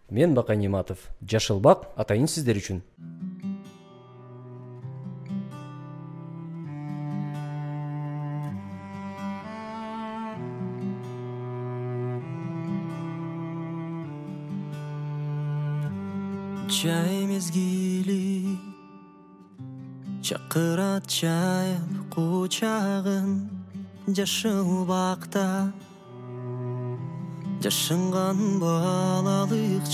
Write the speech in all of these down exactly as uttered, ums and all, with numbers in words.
Мен Бакай Нематов. Жашыл бак атайын сиздер үчүн. Жай мезгили чакырат жайып кучагын, жашыл бакта жашынган балалык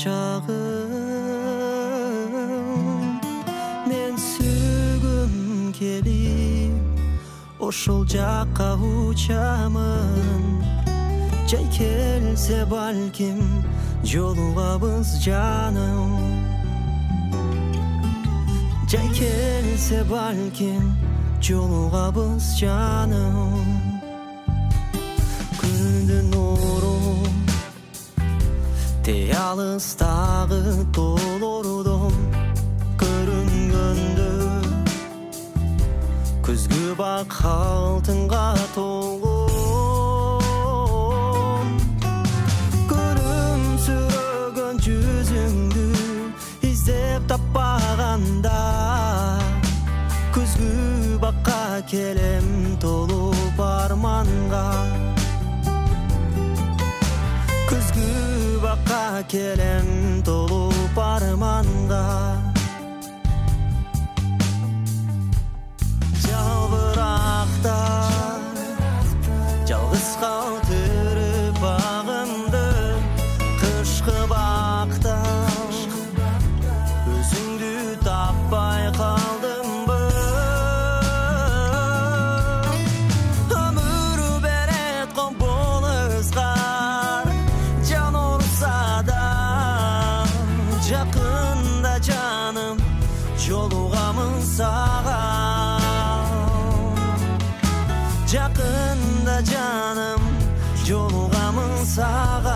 чагым. Мен сүйгүм келип ошол жакка учамын. Жай келсе балким жолугабыз жаным. Жай келсе балким жолугабыз жаным. Күндүн нуру те алыстагы тоолордон көрүнгөндө, күзгү бак алтынга толгон. Күлүмсүрөгөн жүзүңдү издеп таппаганда, күзгү бакка келем толуп арманга. Күзгү бакка келем толуп арманга. Жалбыракта жалгыз калтырып багымды, кышкы бакта өзүңдү таппай калдымбы. Өмүр берет компол ызгар, жан урса да жакында жаным, жолугамын сага. Жакында жаным, жолугамын сага.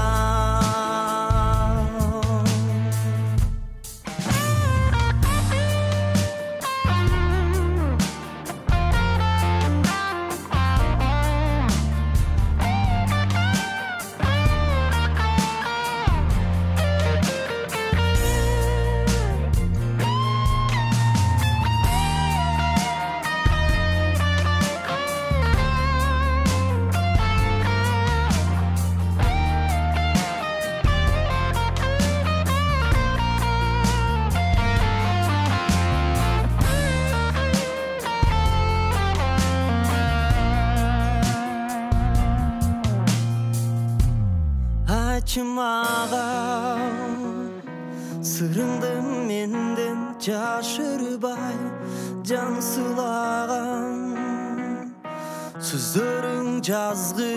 Айтчы маған сырыңды менден жашырбай, жан сылаган сөздөрүң жазгы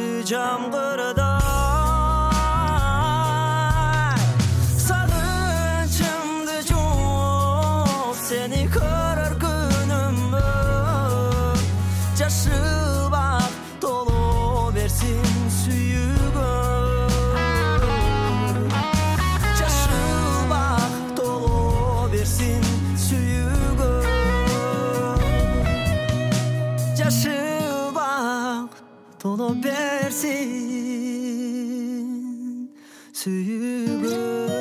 жамгырдай. Сагынчымды жууп сени көрөр күнүмбү, жашыл бак толо берсин сүйүүгө. Жашыл бак толо берсин сүйүүгө.